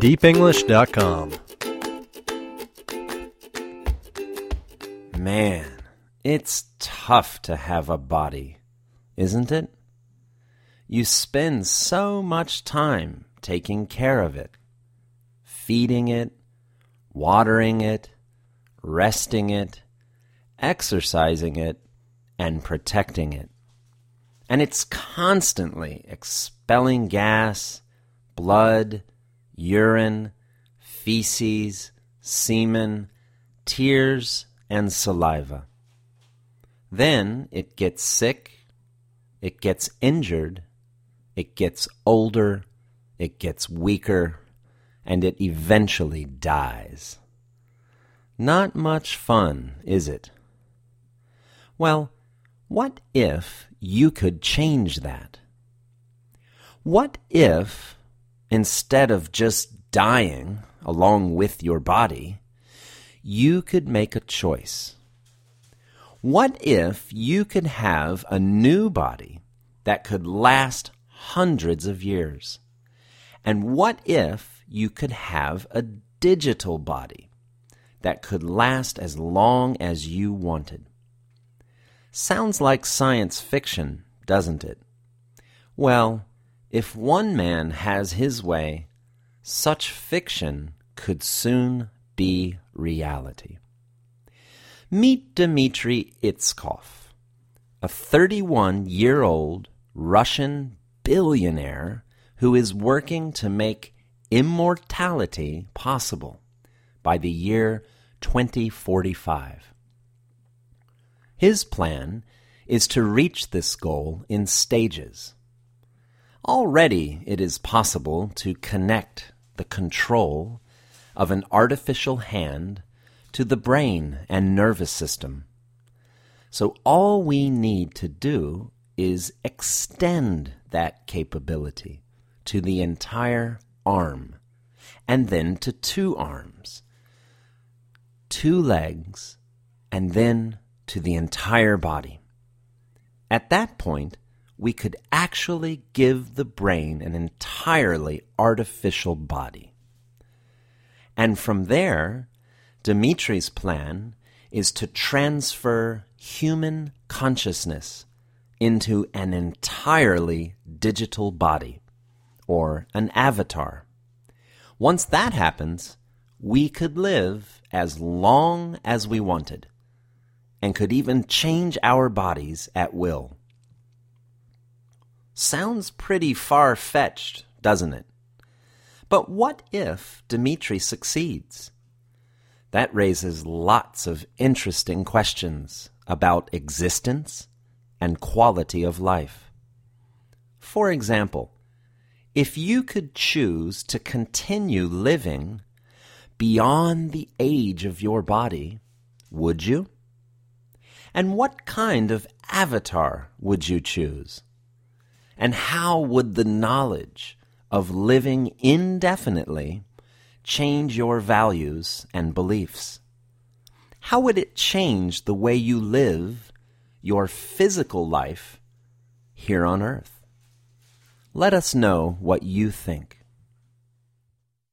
deepenglish.com. Man, it's tough to have a body, isn't it? You spend so much time taking care of it, feeding it, watering it, resting it, exercising it, and protecting it. And it's constantly expelling gas, blood, urine, feces, semen, tears, and saliva. Then it gets sick, it gets injured, it gets older, it gets weaker, and it eventually dies. Not much fun, is it? Well, what if you could change that? What if, instead of just dying along with your body, you could make a choice? What if you could have a new body that could last hundreds of years? And what if you could have a digital body that could last as long as you wanted? Sounds like science fiction, doesn't it? Well, if one man has his way, such fiction could soon be reality. Meet Dmitry Itskov, a 31-year-old Russian billionaire who is working to make immortality possible by the year 2045. His plan is to reach this goal in stages. Already it is possible to connect the control of an artificial hand to the brain and nervous system. So all we need to do is extend that capability to the entire arm, and then to 2 arms, 2 legs, and then to the entire body. At that point, we could actually give the brain an entirely artificial body. And from there, Dmitry's plan is to transfer human consciousness into an entirely digital body, or an avatar. Once that happens, we could live as long as we wanted, and could even change our bodies at will. Sounds pretty far-fetched, doesn't it? But what if Dmitry succeeds? That raises lots of interesting questions about existence and quality of life. For example, if you could choose to continue living beyond the age of your body, would you? And what kind of avatar would you choose? And how would the knowledge of living indefinitely change your values and beliefs? How would it change the way you live your physical life here on Earth? Let us know what you think.